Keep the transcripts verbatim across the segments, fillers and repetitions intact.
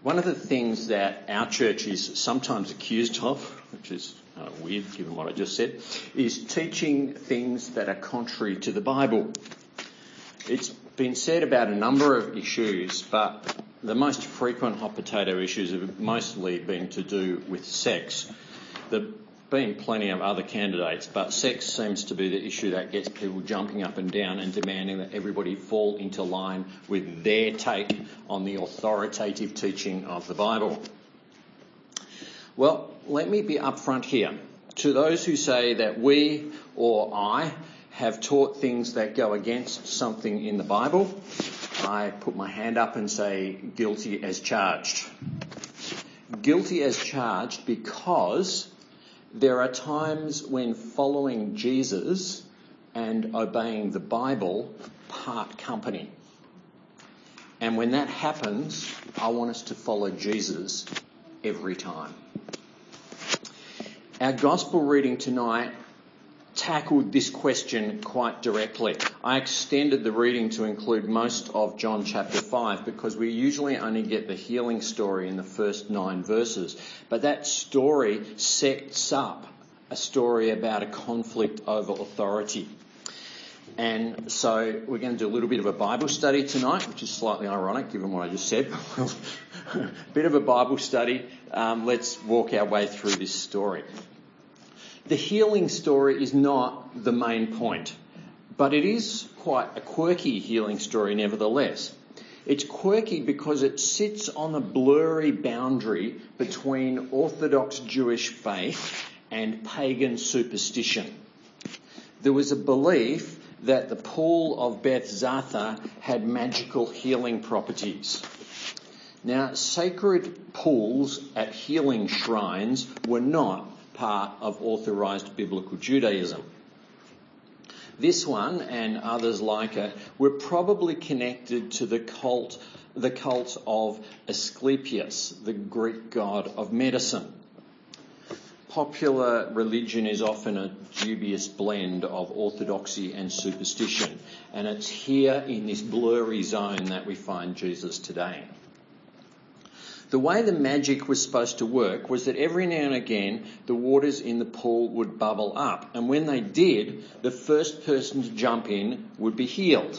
One of the things that our church is sometimes accused of, which is uh, weird given what I just said, is teaching things that are contrary to the Bible. It's been said about a number of issues, but the most frequent hot potato issues have mostly been to do with sex. There have been plenty of other candidates, but sex seems to be the issue that gets people jumping up and down and demanding that everybody fall into line with their take on the authoritative teaching of the Bible. Well, let me be upfront here. To those who say that we or I have taught things that go against something in the Bible, I put my hand up and say guilty as charged. Guilty as charged because there are times when following Jesus and obeying the Bible part company. And when that happens, I want us to follow Jesus every time. Our gospel reading tonight tackled this question quite directly. I extended the reading to include most of John chapter five because we usually only get the healing story in the first nine verses. But that story sets up a story about a conflict over authority. And so we're going to do a little bit of a Bible study tonight, which is slightly ironic given what I just said. A bit of a Bible study. Um, let's walk our way through this story. The healing story is not the main point, but it is quite a quirky healing story nevertheless. It's quirky because it sits on a blurry boundary between Orthodox Jewish faith and pagan superstition. There was a belief that the pool of Beth Zatha had magical healing properties. Now, sacred pools at healing shrines were not part of authorised biblical Judaism. This one and others like it were probably connected to the cult, the cult of Asclepius, the Greek god of medicine. Popular religion is often a dubious blend of orthodoxy and superstition, and it's here in this blurry zone that we find Jesus today. The way the magic was supposed to work was that every now and again the waters in the pool would bubble up, and when they did, the first person to jump in would be healed.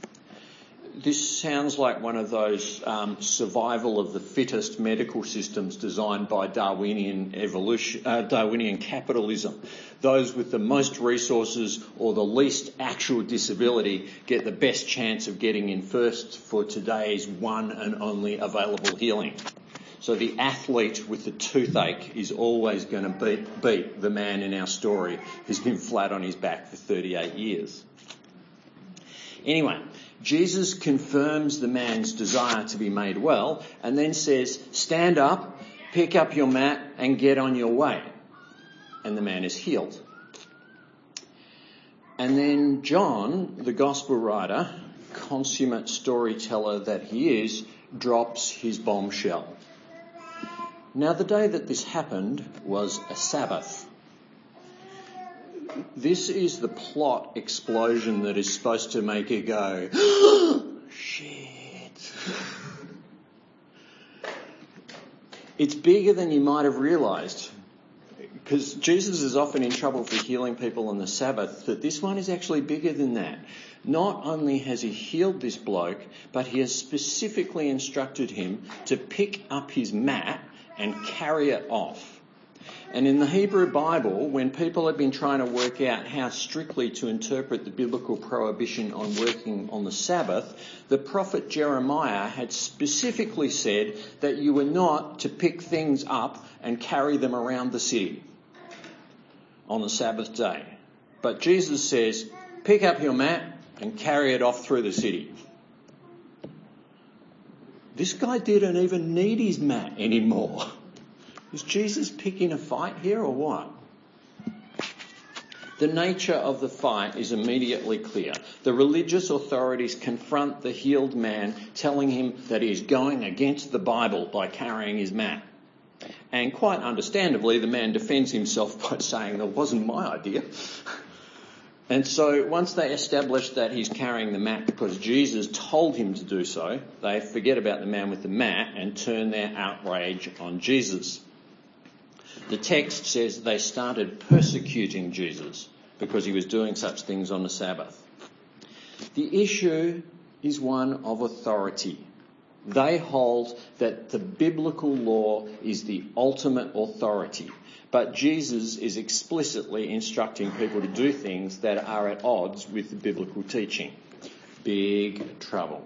This sounds like one of those um, survival of the fittest medical systems designed by Darwinian evolution, uh, Darwinian capitalism. Those with the most resources or the least actual disability get the best chance of getting in first for today's one and only available healing. So the athlete with the toothache is always going to beat, beat the man in our story who's been flat on his back for thirty-eight years. Anyway, Jesus confirms the man's desire to be made well and then says, stand up, pick up your mat and get on your way. And the man is healed. And then John, the gospel writer, consummate storyteller that he is, drops his bombshell. Now, the day that this happened was a Sabbath. This is the plot explosion that is supposed to make you go, shit. It's bigger than you might have realised, because Jesus is often in trouble for healing people on the Sabbath, that this one is actually bigger than that. Not only has he healed this bloke, but he has specifically instructed him to pick up his mat and carry it off. And in the Hebrew Bible, when people have been trying to work out how strictly to interpret the biblical prohibition on working on the Sabbath, the prophet Jeremiah had specifically said that you were not to pick things up and carry them around the city on the Sabbath day. But Jesus says, pick up your mat and carry it off through the city. This guy didn't even need his mat anymore. Is Jesus picking a fight here or what? The nature of the fight is immediately clear. The religious authorities confront the healed man, telling him that he is going against the Bible by carrying his mat. And quite understandably, the man defends himself by saying, that wasn't my idea. And so once they establish that he's carrying the mat because Jesus told him to do so, they forget about the man with the mat and turn their outrage on Jesus. The text says they started persecuting Jesus because he was doing such things on the Sabbath. The issue is one of authority. They hold that the biblical law is the ultimate authority. But Jesus is explicitly instructing people to do things that are at odds with the biblical teaching. Big trouble.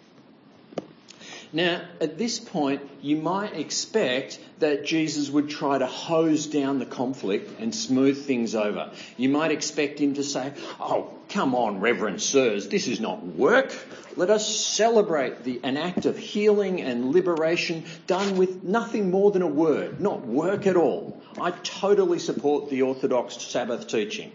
Now, at this point, you might expect that Jesus would try to hose down the conflict and smooth things over. You might expect him to say, "Oh, come on, Reverend Sirs, this is not work. Let us celebrate the, an act of healing and liberation done with nothing more than a word, not work at all. I totally support the Orthodox Sabbath teaching."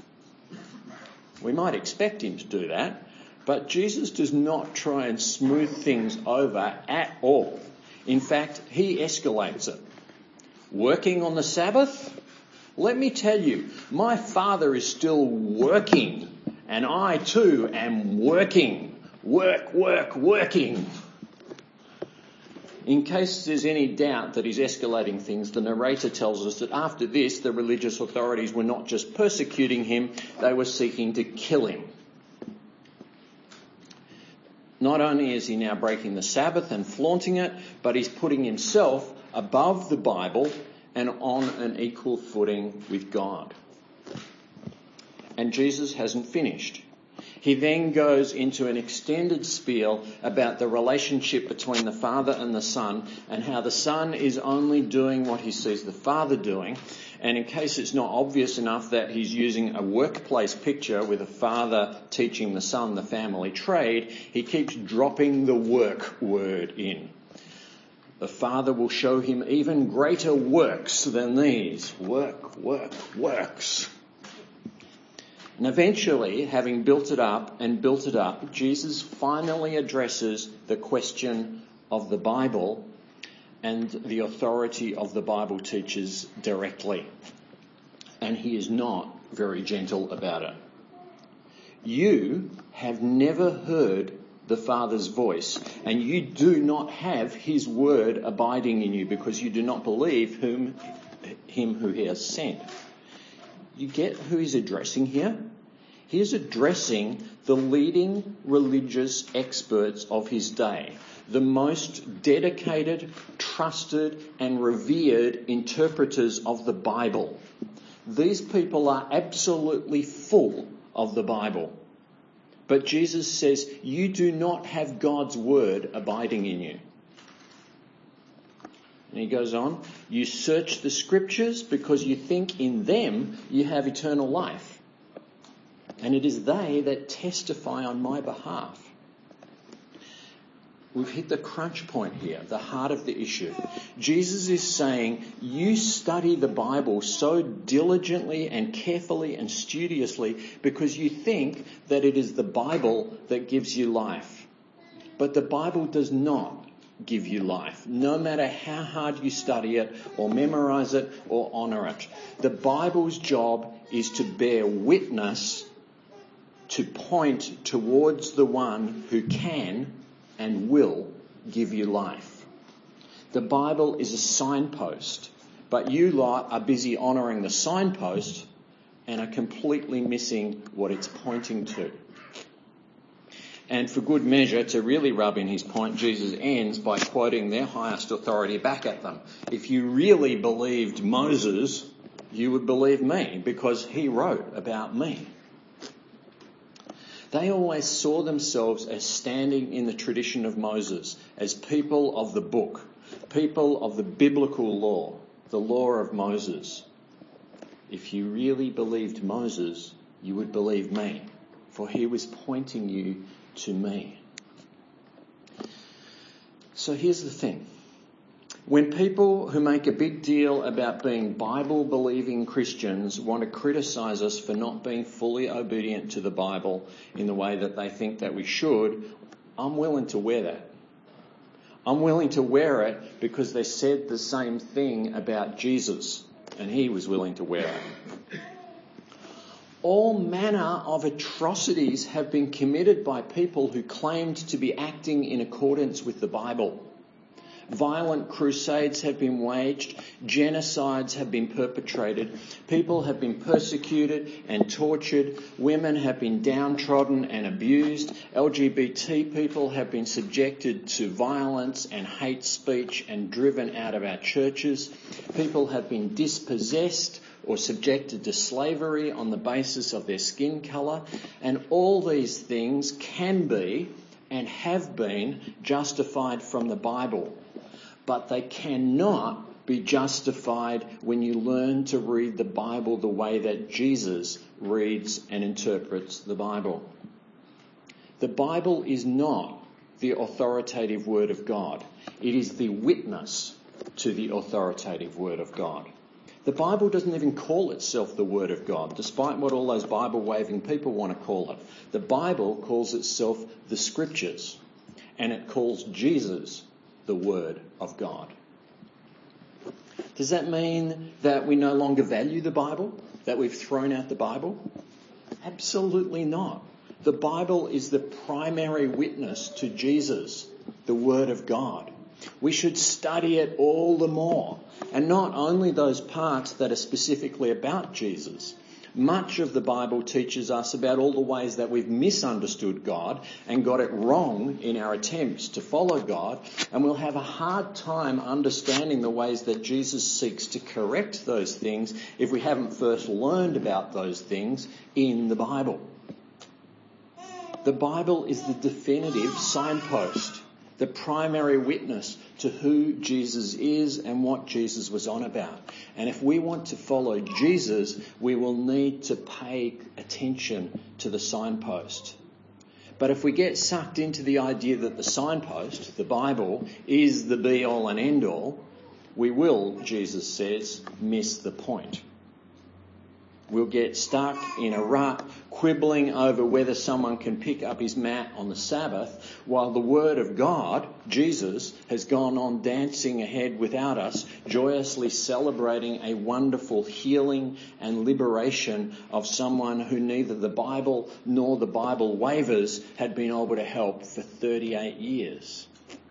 We might expect him to do that. But Jesus does not try and smooth things over at all. In fact, he escalates it. Working on the Sabbath? Let me tell you, my Father is still working, and I too am working. Work, work, working. In case there's any doubt that he's escalating things, the narrator tells us that after this, the religious authorities were not just persecuting him, they were seeking to kill him. Not only is he now breaking the Sabbath and flaunting it, but he's putting himself above the Bible and on an equal footing with God. And Jesus hasn't finished. He then goes into an extended spiel about the relationship between the Father and the Son and how the Son is only doing what he sees the Father doing. And in case it's not obvious enough that he's using a workplace picture with a father teaching the son the family trade, he keeps dropping the work word in. The Father will show him even greater works than these. Work, work, works. And eventually, having built it up and built it up, Jesus finally addresses the question of the Bible and the authority of the Bible teachers directly. And he is not very gentle about it. You have never heard the Father's voice, and you do not have his word abiding in you because you do not believe whom, him who he has sent. You get who he's addressing here? He is addressing the leading religious experts of his day, the most dedicated, trusted and revered interpreters of the Bible. These people are absolutely full of the Bible. But Jesus says, you do not have God's word abiding in you. And he goes on, you search the scriptures because you think in them you have eternal life. And it is they that testify on my behalf. We've hit the crunch point here, the heart of the issue. Jesus is saying, you study the Bible so diligently and carefully and studiously because you think that it is the Bible that gives you life. But the Bible does not give you life, no matter how hard you study it or memorize it or honour it. The Bible's job is to bear witness, to point towards the one who can and will give you life. The Bible is a signpost, but you lot are busy honouring the signpost and are completely missing what it's pointing to. And for good measure, to really rub in his point, Jesus ends by quoting their highest authority back at them. If you really believed Moses, you would believe me because he wrote about me. They always saw themselves as standing in the tradition of Moses, as people of the book, people of the biblical law, the law of Moses. If you really believed Moses, you would believe me, for he was pointing you to me. So here's the thing. When people who make a big deal about being Bible-believing Christians want to criticise us for not being fully obedient to the Bible in the way that they think that we should, I'm willing to wear that. I'm willing to wear it because they said the same thing about Jesus, and he was willing to wear it. All manner of atrocities have been committed by people who claimed to be acting in accordance with the Bible. Violent crusades have been waged, genocides have been perpetrated, people have been persecuted and tortured, women have been downtrodden and abused, L G B T people have been subjected to violence and hate speech and driven out of our churches, people have been dispossessed or subjected to slavery on the basis of their skin colour, and all these things can be and have been justified from the Bible. But they cannot be justified when you learn to read the Bible the way that Jesus reads and interprets the Bible. The Bible is not the authoritative Word of God. It is the witness to the authoritative Word of God. The Bible doesn't even call itself the Word of God, despite what all those Bible-waving people want to call it. The Bible calls itself the Scriptures, and it calls Jesus the Word of God. Does that mean that we no longer value the Bible? That we've thrown out the Bible? Absolutely not. The Bible is the primary witness to Jesus, the Word of God. We should study it all the more, and not only those parts that are specifically about Jesus. Much of the Bible teaches us about all the ways that we've misunderstood God and got it wrong in our attempts to follow God, and we'll have a hard time understanding the ways that Jesus seeks to correct those things if we haven't first learned about those things in the Bible. The Bible is the definitive signpost, the primary witness to who Jesus is and what Jesus was on about. And if we want to follow Jesus, we will need to pay attention to the signpost. But if we get sucked into the idea that the signpost, the Bible, is the be-all and end-all, we will, Jesus says, miss the point. We'll get stuck in a rut, quibbling over whether someone can pick up his mat on the Sabbath, while the Word of God, Jesus, has gone on dancing ahead without us, joyously celebrating a wonderful healing and liberation of someone who neither the Bible nor the Bible waivers had been able to help for thirty-eight years.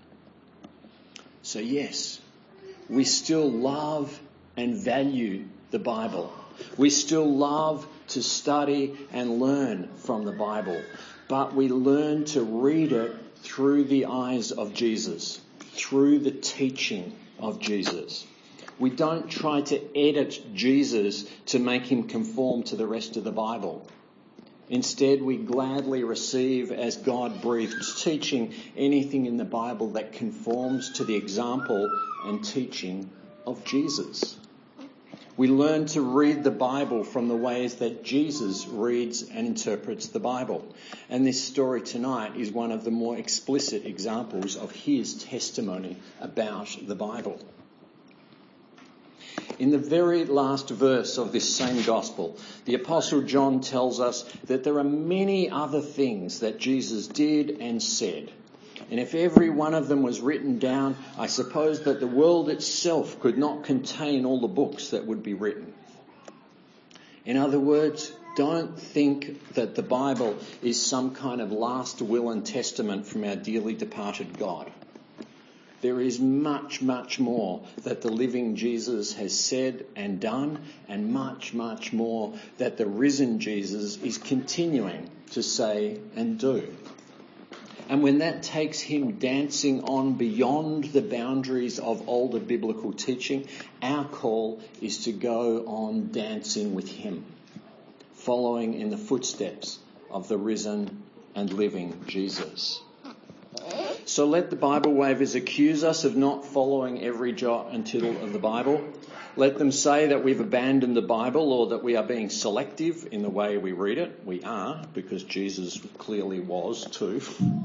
So yes, we still love and value the Bible. We still love to study and learn from the Bible, but we learn to read it through the eyes of Jesus, through the teaching of Jesus. We don't try to edit Jesus to make him conform to the rest of the Bible. Instead, we gladly receive as God-breathed teaching anything in the Bible that conforms to the example and teaching of Jesus. We learn to read the Bible from the ways that Jesus reads and interprets the Bible. And this story tonight is one of the more explicit examples of his testimony about the Bible. In the very last verse of this same gospel, the Apostle John tells us that there are many other things that Jesus did and said. And if every one of them was written down, I suppose that the world itself could not contain all the books that would be written. In other words, don't think that the Bible is some kind of last will and testament from our dearly departed God. There is much, much more that the living Jesus has said and done, and much, much more that the risen Jesus is continuing to say and do. And when that takes him dancing on beyond the boundaries of older biblical teaching, our call is to go on dancing with him, following in the footsteps of the risen and living Jesus. So let the Bible wavers accuse us of not following every jot and tittle of the Bible. Let them say that we've abandoned the Bible or that we are being selective in the way we read it. We are, because Jesus clearly was too.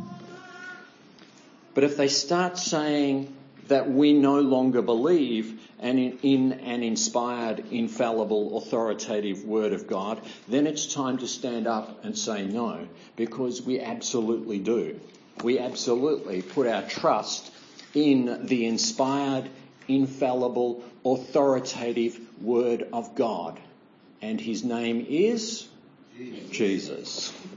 But if they start saying that we no longer believe in, in an inspired, infallible, authoritative Word of God, then it's time to stand up and say no, because we absolutely do. We absolutely put our trust in the inspired, infallible, authoritative Word of God. And his name is Jesus.